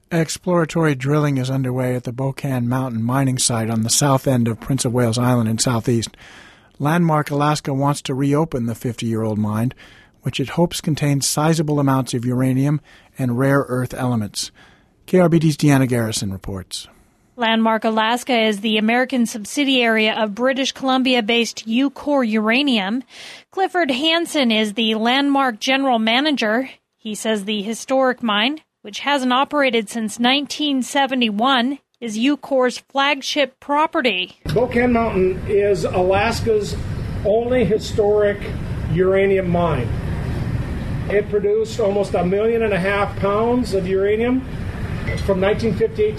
Exploratory drilling is underway at the Bocan Mountain mining site on the south end of Prince of Wales Island in southeast. Landmark Alaska wants to reopen the 50-year-old mine, which it hopes contains sizable amounts of uranium and rare earth elements. KRBT's Deanna Garrison reports. Landmark Alaska is the American subsidiary of British Columbia-based Eucor Uranium. Clifford Hansen is the Landmark general manager. He says the historic mine, which hasn't operated since 1971, is Eucor's flagship property. Bocan Mountain is Alaska's only historic uranium mine. It produced almost 1.5 million pounds of uranium from 1958 to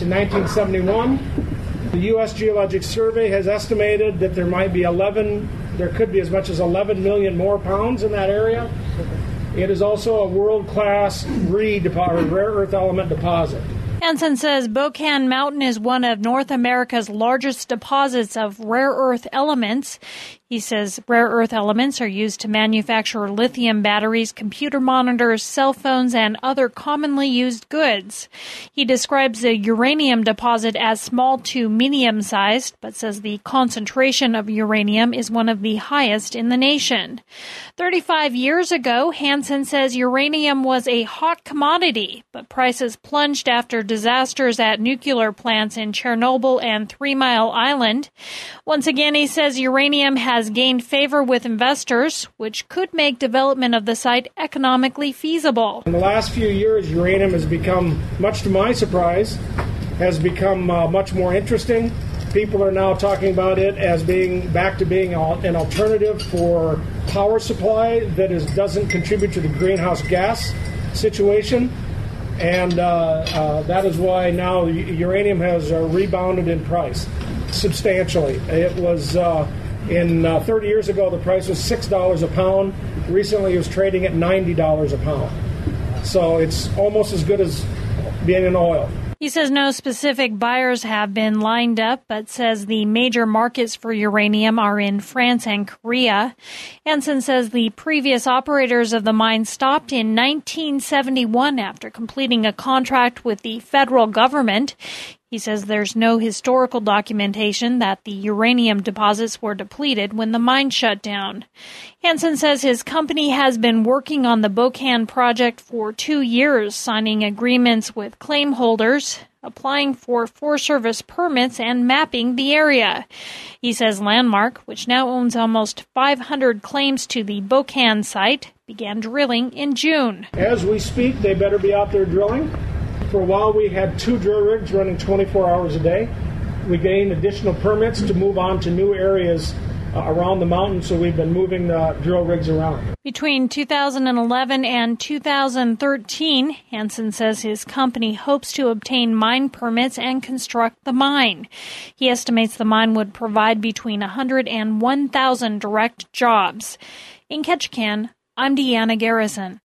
1971. The U.S. Geologic Survey has estimated that there could be as much as 11 million more pounds in that area. It is also a world-class rare earth element deposit. Hansen says Bocan Mountain is one of North America's largest deposits of rare earth elements. He says rare earth elements are used to manufacture lithium batteries, computer monitors, cell phones, and other commonly used goods. He describes the uranium deposit as small to medium-sized, but says the concentration of uranium is one of the highest in the nation. 35 years ago, Hansen says uranium was a hot commodity, but prices plunged after disasters at nuclear plants in Chernobyl and 3 Mile Island. Once again, he says uranium has gained favor with investors, which could make development of the site economically feasible. In the last few years, uranium has become, much to my surprise, has become much more interesting. People are now talking about it as being back to being an alternative for power supply that doesn't contribute to the greenhouse gas situation. And that is why now uranium has rebounded in price substantially. It was, 30 years ago, the price was $6 a pound. Recently, it was trading at $90 a pound. So it's almost as good as being in oil. He says no specific buyers have been lined up, but says the major markets for uranium are in France and Korea. Hansen says the previous operators of the mine stopped in 1971 after completing a contract with the federal government. He says there's no historical documentation that the uranium deposits were depleted when the mine shut down. Hansen says his company has been working on the Bocan project for 2 years, signing agreements with claim holders, applying for Forest Service permits, and mapping the area. He says Landmark, which now owns almost 500 claims to the Bocan site, began drilling in June. As we speak, they better be out there drilling. For a while, we had 2 drill rigs running 24 hours a day. We gained additional permits to move on to new areas around the mountain, so we've been moving the drill rigs around. Between 2011 and 2013, Hansen says his company hopes to obtain mine permits and construct the mine. He estimates the mine would provide between 100 and 1,000 direct jobs. In Ketchikan, I'm Deanna Garrison.